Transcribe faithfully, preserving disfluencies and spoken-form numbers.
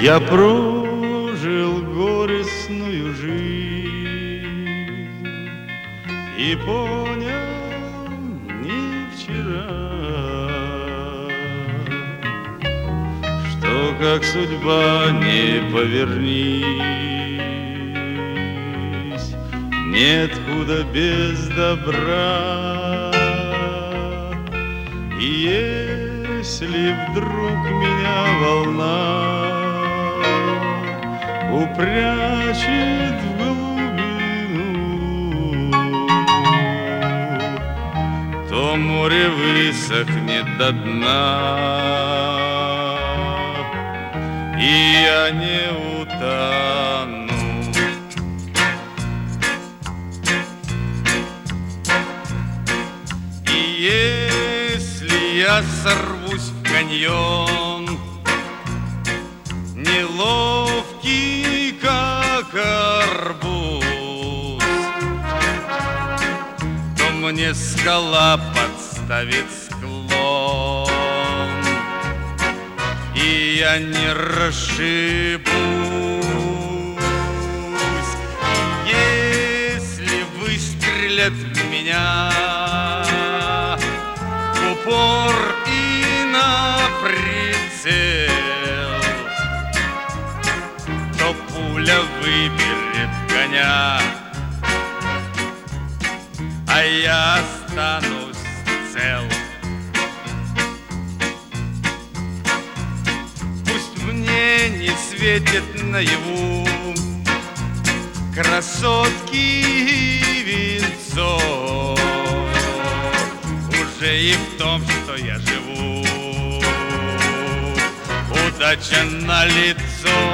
Я прожил горестную жизнь и понял не вчера, что как судьба не повернись, нет худа без добра. И если вдруг меня волна упрячет в глубину, то море высохнет до дна, и я не утону. И если я сорвусь в каньон, неловкий, как арбуз, то мне скала подставит склон, и я не расшибусь. И если выстрелят в меня в упор и на прицел, то пуля выберет коня, а я останусь цел. Пусть мне не светит наяву красотки и венцо, уже и в том, что я живу, удача налицо.